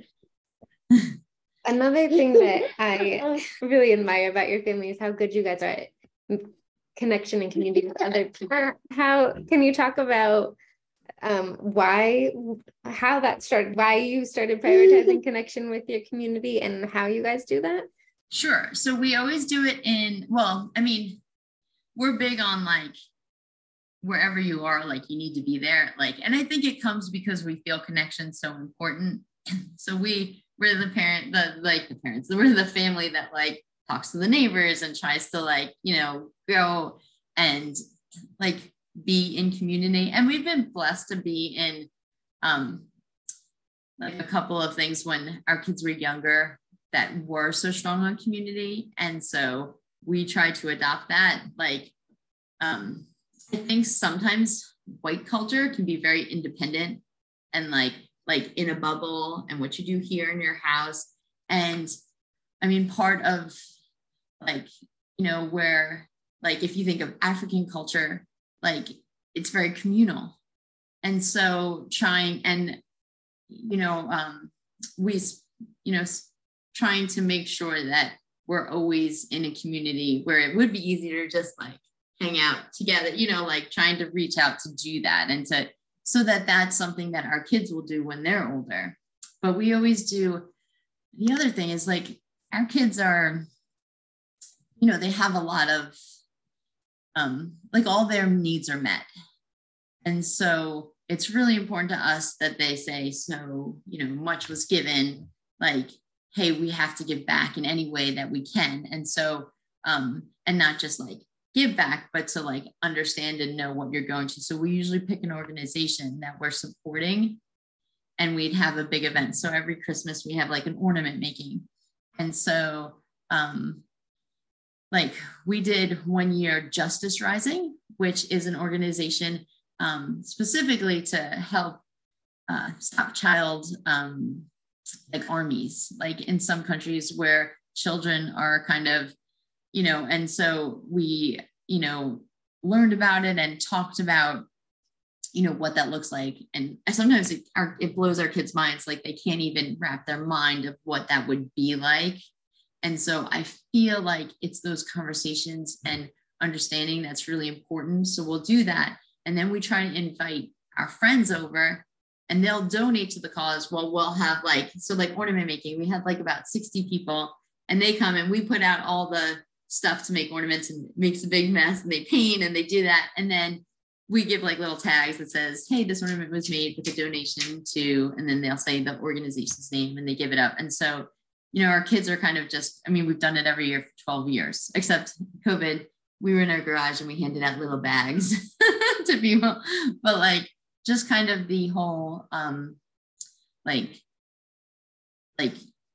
Another thing that I really admire about your family is how good you guys are at connection and community with other people. How can you talk about um, why, how that started, why you started prioritizing connection with your community and how you guys do that? Sure. So we always do it in, well, I mean, we're big on like, wherever you are, like you need to be there. Like, and I think it comes because we feel connection so important. So we, we're the parent, the, like the parents, we're the family that like talks to the neighbors and tries to like, you know, go and like be in community. And we've been blessed to be in um, like a couple of things when our kids were younger that were so strong on community. And so we try to adopt that. Like, um, I think sometimes white culture can be very independent and like, like in a bubble and what you do here in your house. And I mean, part of like, you know, where like, if you think of African culture, like it's very communal. And so trying and, you know, um, we, you know, trying to make sure that we're always in a community where it would be easier to just like hang out together, you know, like trying to reach out to do that and to, so that that's something that our kids will do when they're older. But we always do. The other thing is like our kids are, you know, they have a lot of, um, like all their needs are met. And so it's really important to us that they say, so, you know, much was given, like, hey, we have to give back in any way that we can. And so, um, and not just like give back, but to like understand and know what you're going to. So we usually pick an organization that we're supporting and we'd have a big event. So every Christmas we have like an ornament making. And so, um, like we did one year Justice Rising, which is an organization um, specifically to help uh, stop child um, like armies, like in some countries where children are kind of, you know, and so we, you know, learned about it and talked about, you know, what that looks like. And sometimes it, our, it blows our kids' minds, like they can't even wrap their mind of what that would be like. And so I feel like it's those conversations and understanding that's really important. So we'll do that. And then we try to invite our friends over and they'll donate to the cause. Well, we'll have like, so like ornament making, we had like about sixty people and they come and we put out all the stuff to make ornaments and it makes a big mess and they paint and they do that. And then we give like little tags that says, hey, this ornament was made with a donation to, and then they'll say the organization's name and they give it up. And so, you know, our kids are kind of just, I mean, we've done it every year for twelve years, except COVID. We were in our garage and we handed out little bags to people, but like, just kind of the whole, um, like, like,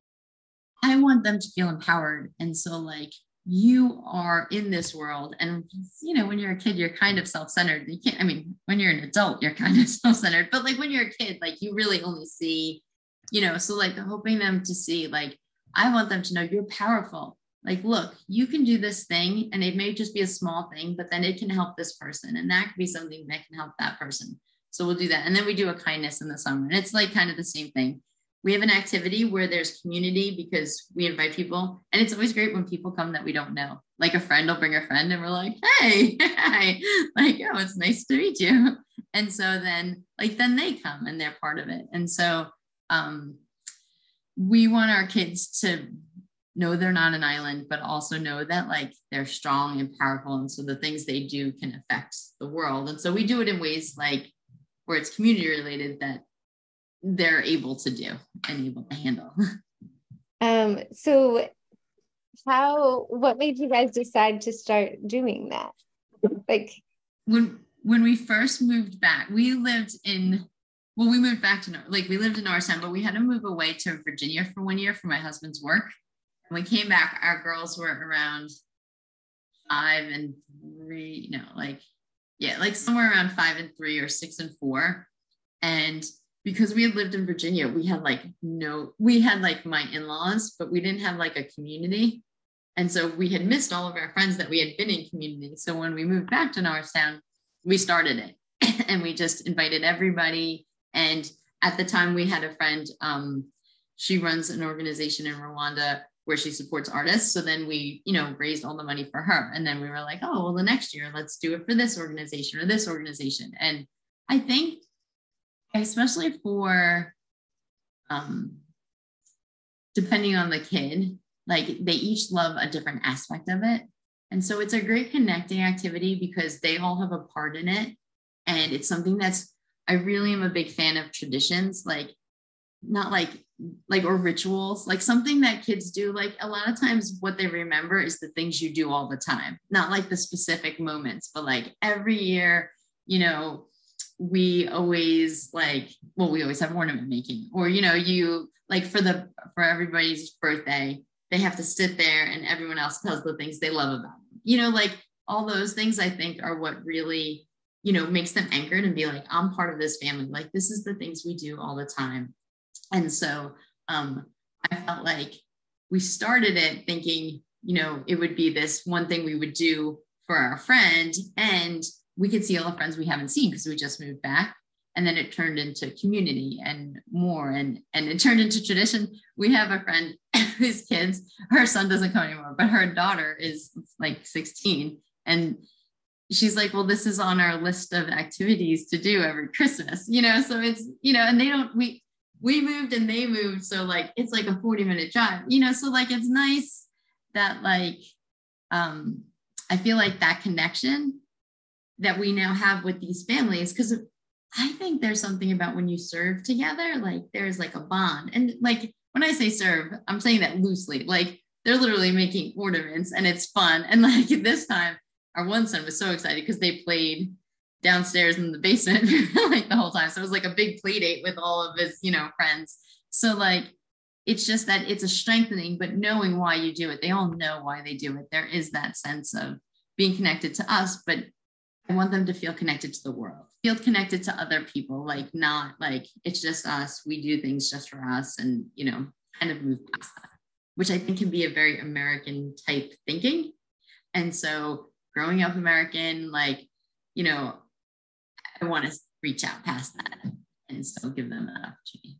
I want them to feel empowered. And so like, you are in this world. And, you know, when you're a kid, you're kind of self-centered. You can't, I mean, when you're an adult, you're kind of self-centered, but like when you're a kid, like you really only see, you know, so like hoping them to see, like, I want them to know you're powerful. Like, look, you can do this thing and it may just be a small thing, but then it can help this person. And that could be something that can help that person. So we'll do that. And then we do a kindness in the summer. And it's like kind of the same thing. We have an activity where there's community because we invite people. And it's always great when people come that we don't know. Like a friend will bring a friend and we're like, hey, hi. Like, oh, it's nice to meet you. And so then like, then they come and they're part of it. And so um, we want our kids to know they're not an island, but also know that like they're strong and powerful. And so the things they do can affect the world. And so we do it in ways like where it's community related that they're able to do and able to handle. Um, so how, what made you guys decide to start doing that? Like when, when we first moved back, we lived in, well, we moved back to, like we lived in Norristown, but we had to move away to Virginia for one year for my husband's work. When we came back, our girls were around five and three, no, like, yeah, like somewhere around five and three or six and four. And because we had lived in Virginia, we had like no, we had like my in-laws, but we didn't have like a community. And so we had missed all of our friends that we had been in community. So when we moved back to Norristown, we started it and we just invited everybody. And at the time we had a friend, um, she runs an organization in Rwanda where she supports artists. So then we, you know, raised all the money for her. And then we were like, oh, well, the next year, let's do it for this organization or this organization. And I think, especially for, um, depending on the kid, like they each love a different aspect of it. And so it's a great connecting activity because they all have a part in it. And it's something that's, I really am a big fan of traditions, like not like, like, or rituals, like something that kids do. Like a lot of times what they remember is the things you do all the time, not like the specific moments, but like every year you know, we always like, well, we always have ornament making, or, you know, you like for the, for everybody's birthday, they have to sit there and everyone else tells the things they love about them. You know, like all those things I think are what really, you know, makes them anchored and be like, I'm part of this family. Like, this is the things we do all the time. And so um, I felt like we started it thinking, you know, it would be this one thing we would do for our friend, and we could see all the friends we haven't seen because we just moved back. And then it turned into community and more, and, and it turned into tradition. We have a friend whose kids, her son doesn't come anymore, but her daughter is like sixteen. And she's like, well, this is on our list of activities to do every Christmas, you know? So it's, you know, and they don't, we, we moved and they moved. So like, it's like a forty minute drive, you know? So like, it's nice that like, um, I feel like that connection that we now have with these families, because I think there's something about when you serve together, like there's like a bond. And like, when I say serve, I'm saying that loosely, like they're literally making ornaments and it's fun. And like this time, our one son was so excited because they played downstairs in the basement like the whole time. So it was like a big play date with all of his, you know, friends. So like, it's just that it's a strengthening, but knowing why you do it, they all know why they do it. There is that sense of being connected to us, but I want them to feel connected to the world, feel connected to other people, like not like it's just us. We do things just for us, and, you know, kind of move past that, which I think can be a very American type thinking. And so growing up American, like, you know, I want to reach out past that and still give them that opportunity.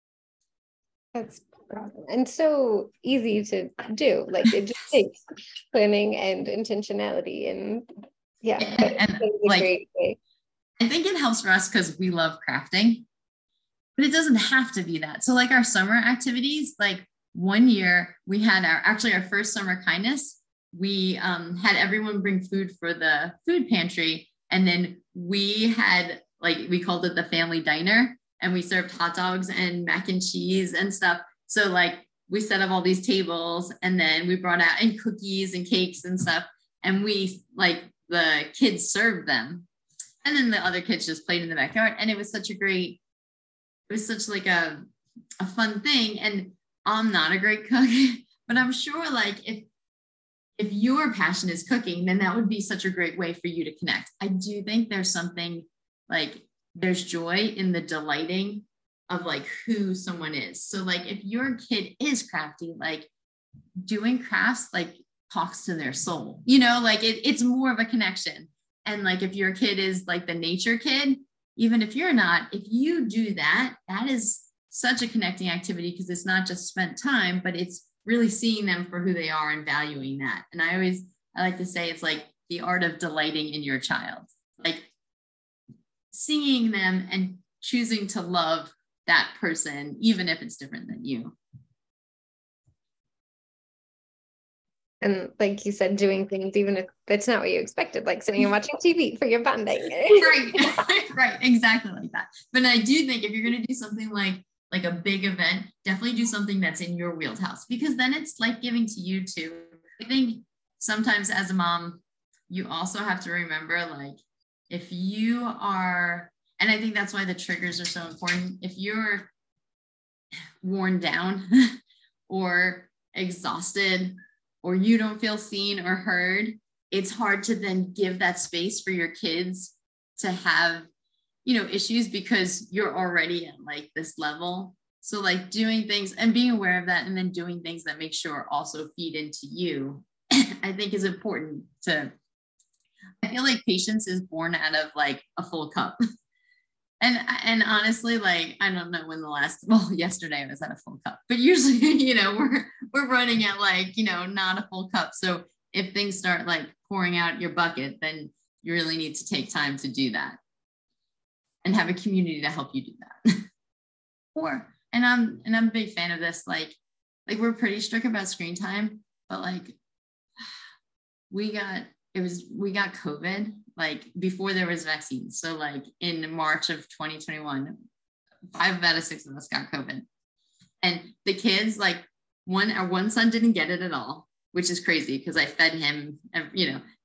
That's awesome. And so easy to do. Like it just takes planning and intentionality, and yeah, and, and like, great way. I think it helps for us because we love crafting, but it doesn't have to be that. So like our summer activities, like one year we had our, actually our first summer kindness, we um, had everyone bring food for the food pantry. And then we had, like, we called it the family diner, and we served hot dogs and mac and cheese and stuff. So like we set up all these tables, and then we brought out and cookies and cakes and stuff. And we like the kids served them. And then the other kids just played in the backyard. And it was such a great, it was such like a, a fun thing. And I'm not a great cook, but I'm sure like if, if your passion is cooking, then that would be such a great way for you to connect. I do think there's something like, there's joy in the delighting of like who someone is. So like if your kid is crafty, like doing crafts, like talks to their soul, you know, like it, it's more of a connection. And like if your kid is like the nature kid, even if you're not, if you do that, that is such a connecting activity, because it's not just spent time, but it's really seeing them for who they are and valuing that. And I always, I like to say it's like the art of delighting in your child, like seeing them and choosing to love that person, even if it's different than you. And like you said, doing things, even if it's not what you expected, like sitting and watching T V for your bonding. Right, right, exactly like that. But I do think if you're going to do something like, like a big event, definitely do something that's in your wheelhouse, because then it's like giving to you too. I think sometimes as a mom, you also have to remember, like, if you are, and I think that's why the triggers are so important. If you're worn down or exhausted, or you don't feel seen or heard, it's hard to then give that space for your kids to have, you know, issues, because you're already at like this level. So like doing things and being aware of that, and then doing things that make sure also feed into you, I think is important to, I feel like patience is born out of like a full cup. And, and honestly, like, I don't know when the last, well, yesterday I was at a full cup, but usually, you know, we're, we're running at like, you know, not a full cup. So if things start like pouring out your bucket, then you really need to take time to do that and have a community to help you do that. Or, and I'm, and I'm a big fan of this, like, like we're pretty strict about screen time, but like we got, it was, we got COVID like before there was vaccines. So like in March of twenty twenty-one, five out of six of us got COVID. And the kids, like one, our one son didn't get it at all, which is crazy because I fed him, you know,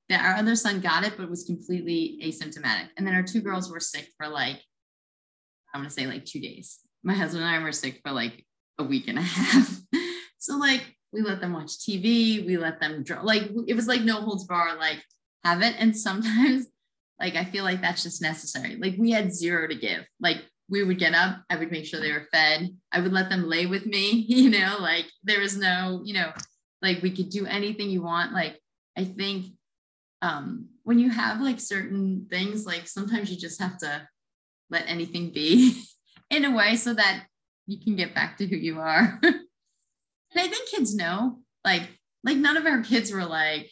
that our other son got it, but was completely asymptomatic. And then our two girls were sick for like, I want to say like two days. My husband and I were sick for like a week and a half. So like, we let them watch T V. We let them draw. Like, it was like no holds bar, like have it. And sometimes like, I feel like that's just necessary. Like we had zero to give. Like we would get up, I would make sure they were fed. I would let them lay with me, you know, like there was no, you know, like we could do anything you want. Like, I think um, when you have like certain things, like sometimes you just have to let anything be in a way so that you can get back to who you are. And I think kids know, like, like none of our kids were like,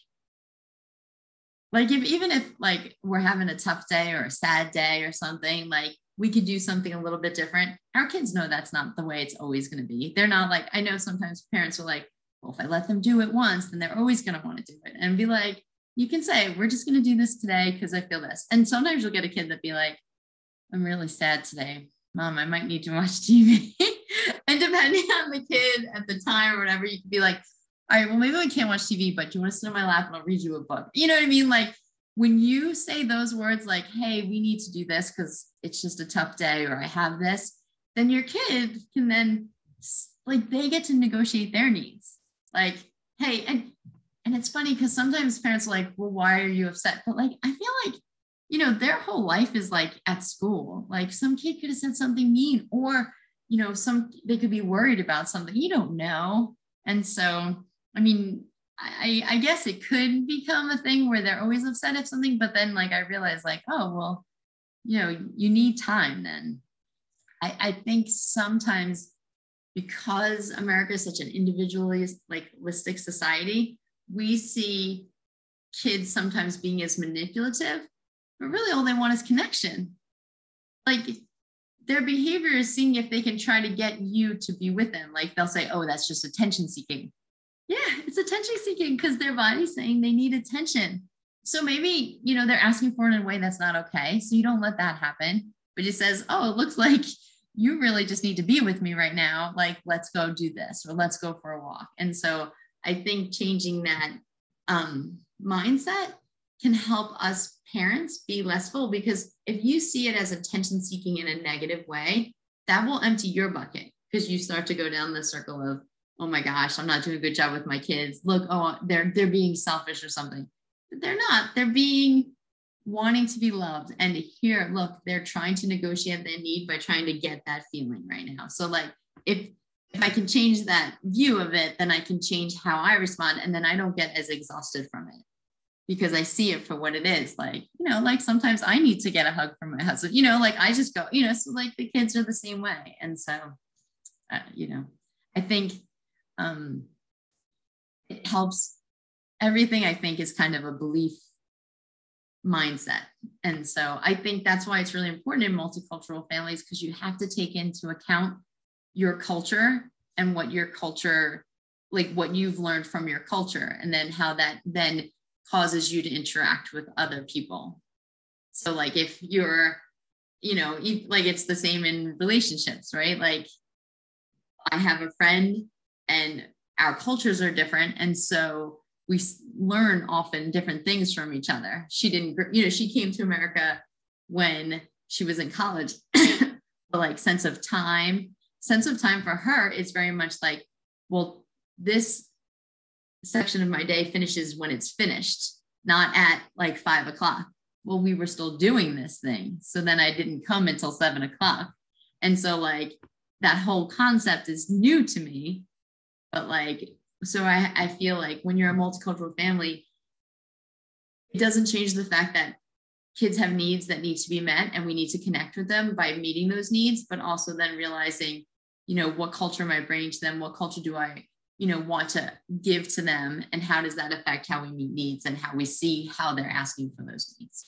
like if, even if like we're having a tough day or a sad day or something, like we could do something a little bit different. Our kids know that's not the way it's always going to be. They're not like, I know sometimes parents are like, well, if I let them do it once, then they're always going to want to do it. And be like, you can say, we're just going to do this today because I feel this. And sometimes you'll get a kid that be like, I'm really sad today. Mom, I might need to watch T V. And depending on the kid at the time or whatever, you can be like, all right, well, maybe I can't watch T V, but do you want to sit on my lap and I'll read you a book? You know what I mean? Like when you say those words like, hey, we need to do this because it's just a tough day or I have this, then your kid can then, like, they get to negotiate their needs. Like, hey, and and it's funny because sometimes parents are like, well, why are you upset? But like, I feel like, you know, their whole life is like at school. Like some kid could have said something mean, or, you know, some, they could be worried about something, you don't know. And so, I mean, I, I guess it could become a thing where they're always upset at something, but then like, I realized like, oh, well, you know, you need time then. I, I think sometimes because America is such an individualist, like holistic society, we see kids sometimes being as manipulative, but really all they want is connection. Like their behavior is seeing if they can try to get you to be with them. Like they'll say, oh, that's just attention seeking. Yeah, it's attention seeking because their body's saying they need attention. So maybe, you know, they're asking for it in a way that's not okay. So you don't let that happen, but it says, oh, it looks like you really just need to be with me right now. Like, let's go do this, or let's go for a walk. And so I think changing that um, mindset can help us parents be less full, because if you see it as attention seeking in a negative way, that will empty your bucket, because you start to go down the circle of, oh my gosh, I'm not doing a good job with my kids. Look, oh, they're, they're being selfish or something. But they're not. They're being wanting to be loved, and to hear, look, they're trying to negotiate their need by trying to get that feeling right now. So like, if, if I can change that view of it, then I can change how I respond. And then I don't get as exhausted from it because I see it for what it is. Like, you know, like sometimes I need to get a hug from my husband, you know, like I just go, you know, so like the kids are the same way. And so, uh, you know, I think um, it helps. Everything I think is kind of a belief mindset. And so I think that's why it's really important in multicultural families, because you have to take into account your culture and what your culture, like what you've learned from your culture, and then how that then causes you to interact with other people. So like if you're, you know, like it's the same in relationships, right? Like I have a friend and our cultures are different. And so we learn often different things from each other. She didn't, you know, she came to America when she was in college. But like sense of time, sense of time for her is very much like, well, this section of my day finishes when it's finished, not at like five o'clock. Well, we were still doing this thing. So then I didn't come until seven o'clock. And so like that whole concept is new to me, but like, so I, I feel like when you're a multicultural family, it doesn't change the fact that kids have needs that need to be met, and we need to connect with them by meeting those needs, but also then realizing, you know, what culture am I bringing to them? What culture do I, you know, want to give to them? And how does that affect how we meet needs and how we see how they're asking for those needs?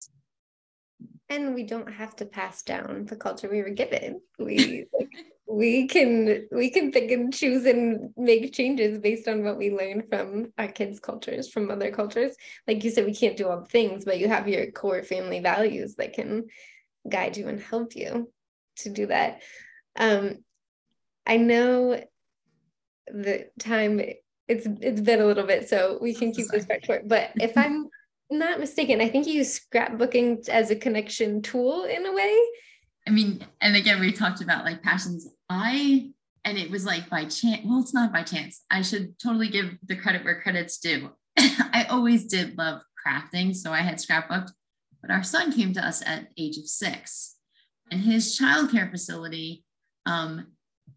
And we don't have to pass down the culture we were given. We like, we can we can pick and choose and make changes based on what we learn from our kids' cultures, from other cultures. Like you said, we can't do all the things, but you have your core family values that can guide you and help you to do that. Um, I know the time, it's it's been a little bit, so we can keep this part short. But if I'm not mistaken, I think you use scrapbooking as a connection tool in a way. I mean, and again, we talked about like passions. I, and it was like by chance, well, it's not by chance. I should totally give the credit where credit's due. I always did love crafting. So I had scrapbooked, but our son came to us at age of six, and his childcare facility, um,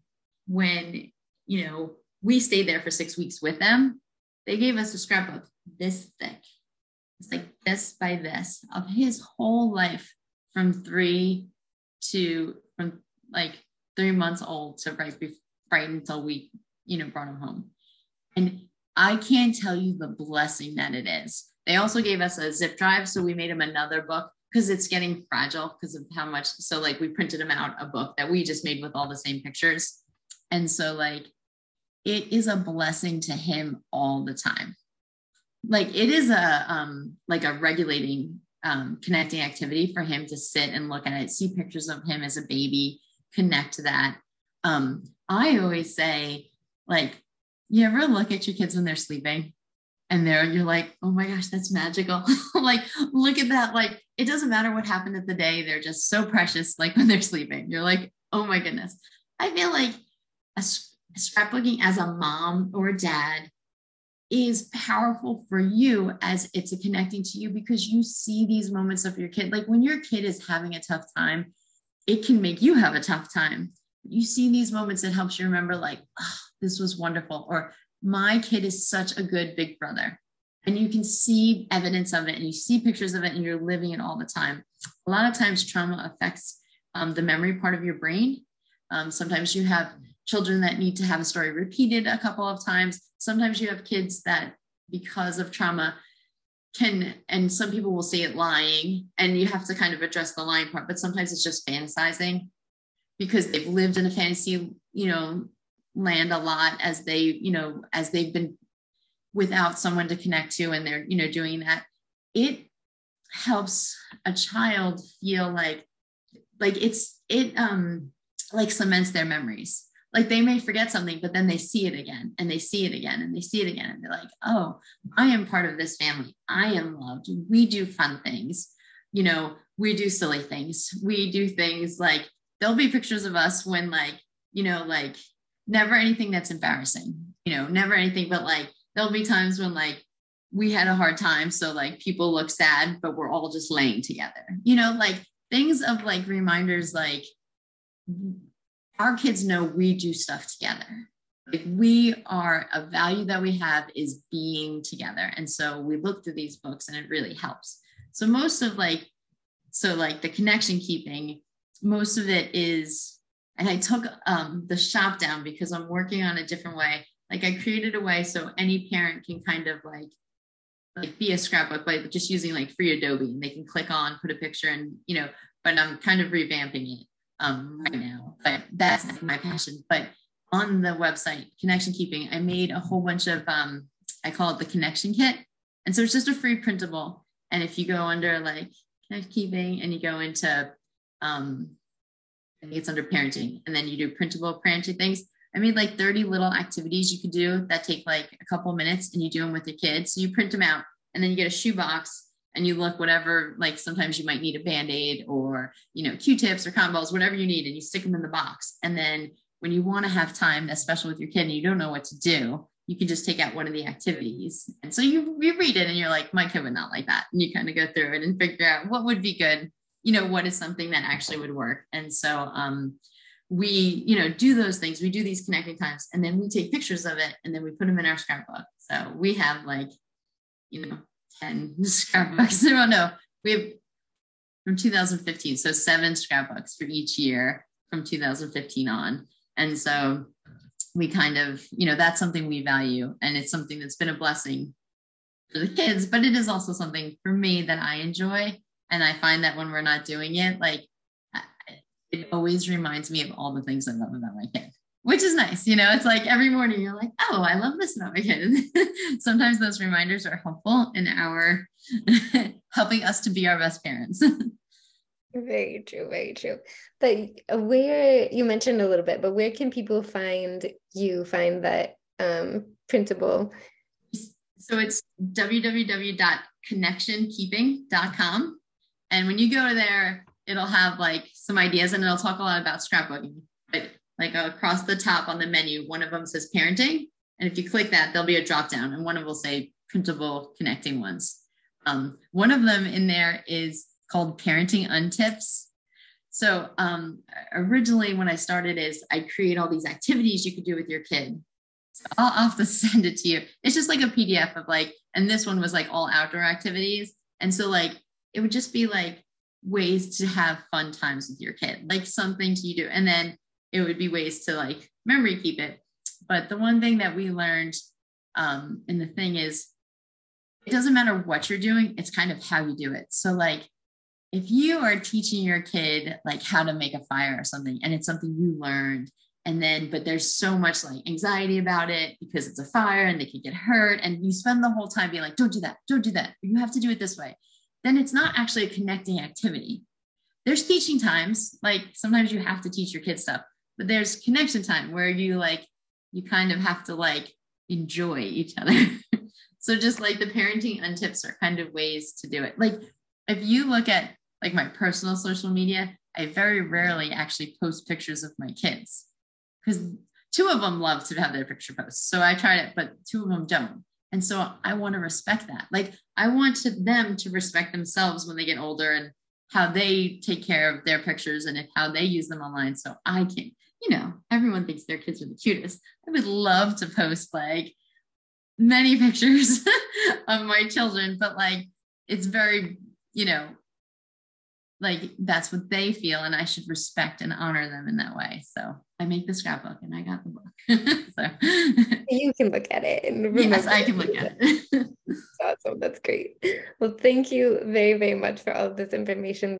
when, you know, we stayed there for six weeks with them, they gave us a scrapbook this thick. It's like this by this of his whole life from three to from like three months old to right, before, right until we, you know, brought him home. And I can't tell you the blessing that it is. They also gave us a zip drive. So we made him another book because it's getting fragile because of how much. So like we printed him out a book that we just made with all the same pictures. And so like, it is a blessing to him all the time. Like it is a, um, like a regulating, um, connecting activity for him to sit and look at it, see pictures of him as a baby, connect to that. Um, I always say, like, you ever look at your kids when they're sleeping and they're, you're like, oh my gosh, that's magical. Like, look at that. Like, it doesn't matter what happened at the day. They're just so precious. Like when they're sleeping, you're like, oh my goodness. I feel like a, a scrapbooking as a mom or a dad is powerful for you as it's a connecting to you because you see these moments of your kid. Like when your kid is having a tough time, it can make you have a tough time. You see these moments that helps you remember like, oh, this was wonderful. Or my kid is such a good big brother. And you can see evidence of it and you see pictures of it and you're living it all the time. A lot of times trauma affects um, the memory part of your brain. Um, sometimes you have children that need to have a story repeated a couple of times. Sometimes you have kids that because of trauma can, and some people will say it lying and you have to kind of address the lying part, but sometimes it's just fantasizing because they've lived in a fantasy, you know, land a lot as they, you know, as they've been without someone to connect to and they're, you know, doing that. It helps a child feel like, like it's, it um like cements their memories. Like they may forget something, but then they see it again and they see it again and they see it again. And they're like, oh, I am part of this family. I am loved. We do fun things. You know, we do silly things. We do things like there'll be pictures of us when like, you know, like never anything that's embarrassing, you know, never anything, but like, there'll be times when like we had a hard time. So like people look sad, but we're all just laying together, you know, like things of like reminders, like our kids know we do stuff together. Like we are, a value that we have is being together. And so we look through these books and it really helps. So most of like, so like the connection keeping, most of it is, and I took um, the shop down because I'm working on a different way. Like I created a way so any parent can kind of like, like be a scrapbook by just using like free Adobe and they can click on, put a picture and, you know, but I'm kind of revamping it um, right now, but that's my passion. But on the website, Connection Keeping, I made a whole bunch of, um, I call it the connection kit. And so it's just a free printable. And if you go under like Connection Keeping and you go into, um, I think it's under parenting, and then you do printable parenting things. I made like thirty little activities you could do that take like a couple minutes and you do them with your kids. So you print them out and then you get a shoebox and you look whatever, like sometimes you might need a Band-Aid or, you know, Q-tips or cotton balls, whatever you need, and you stick them in the box. And then when you want to have time that's special with your kid and you don't know what to do, you can just take out one of the activities. And so you, you read it and you're like, my kid would not like that. And you kind of go through it and figure out what would be good. You know, what is something that actually would work. And so um, we, you know, do those things. We do these connecting times and then we take pictures of it and then we put them in our scrapbook. So we have like, you know, ten scrapbooks. I don't know. We have from two thousand fifteen. So seven scrapbooks for each year from two thousand fifteen on. And so we kind of, you know, that's something we value. And it's something that's been a blessing for the kids, but it is also something for me that I enjoy. And I find that when we're not doing it, like it always reminds me of all the things I love about my kid, which is nice. You know, it's like every morning you're like, oh, I love this about my kid. Sometimes those reminders are helpful in our helping us to be our best parents. Very true, very true. But where, you mentioned a little bit, but where can people find you, find that um, printable? So it's w w w dot connection keeping dot com. And when you go there, it'll have like some ideas and it'll talk a lot about scrapbooking. But like across the top on the menu, one of them says parenting. And if you click that, there'll be a drop down and one of them will say printable connecting ones. Um, one of them in there is called Parenting Untips. So um, originally when I started is I create all these activities you could do with your kid. So I'll, I'll have to send it to you. It's just like a P D F of like, and this one was like all outdoor activities. And so like, it would just be like ways to have fun times with your kid, like some things you do. And then it would be ways to like memory keep it. But the one thing that we learned, um, and the thing is, it doesn't matter what you're doing, it's kind of how you do it. So like, if you are teaching your kid like how to make a fire or something, and it's something you learned, and then, but there's so much like anxiety about it because it's a fire and they could get hurt. And you spend the whole time being like, don't do that, don't do that. You have to do it this way. Then it's not actually a connecting activity. There's teaching times, like sometimes you have to teach your kids stuff, but there's connection time where you like, you kind of have to like enjoy each other. So just like the parenting untips are kind of ways to do it. Like if you look at like my personal social media, I very rarely actually post pictures of my kids because two of them love to have their picture posts. So I try it, but two of them don't. And so I want to respect that. Like I want to, them to respect themselves when they get older and how they take care of their pictures and if, how they use them online. So I can, you know, everyone thinks their kids are the cutest. I would love to post like many pictures of my children, but like, it's very, you know, like that's what they feel and I should respect and honor them in that way. So I make the scrapbook and I got the book. So you can look at it and remember. Yes, I can look at it. Awesome. That's great. Well, thank you very, very much for all of this information.